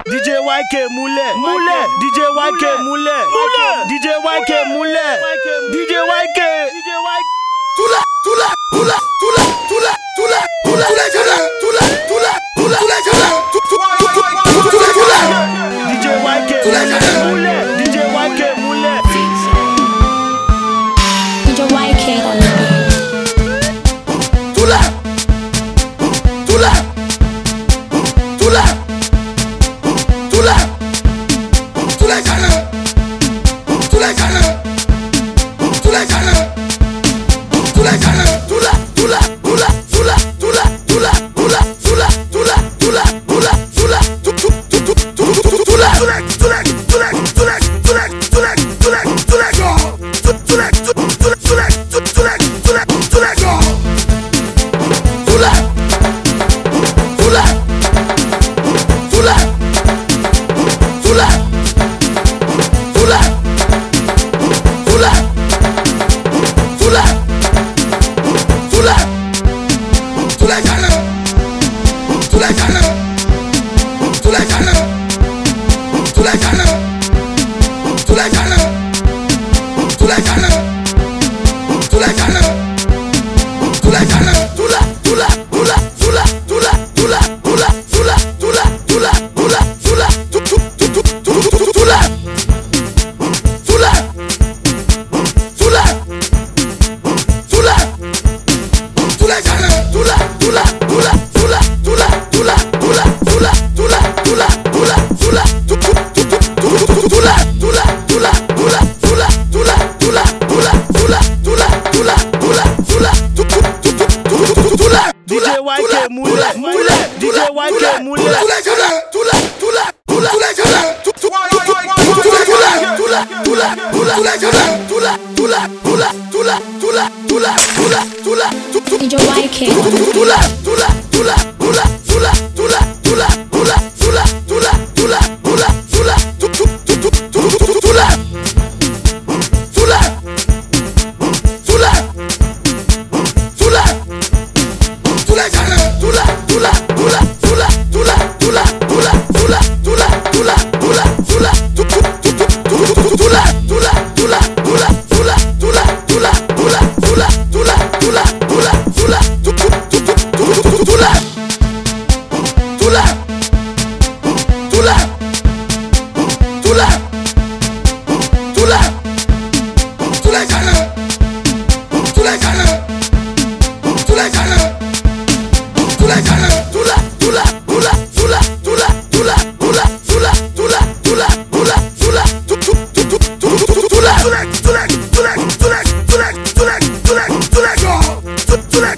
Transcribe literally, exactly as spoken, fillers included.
D J Y K múlẹ̀, múlẹ̀, D J Y K múlẹ̀, múlẹ̀, D J Y K múlẹ̀, D J Y K. Tula, tula, tula, tula, tula, tula, tula, tula, tula, tula, tula, tula, tula, tula, tula. D J Y K múlẹ̀, D J Y K múlẹ̀. D J Y K on the beat. Tula, tula, tula, tula, tula, tula, tula, tula, tula, tula. Tula, tula, tula, tula, tula, tula, tula, tula, tula, tula, tula, tula, tula, tula, D J Y K múlẹ̀, múlẹ̀, D J Y K múlẹ̀. D J Y K. Tula,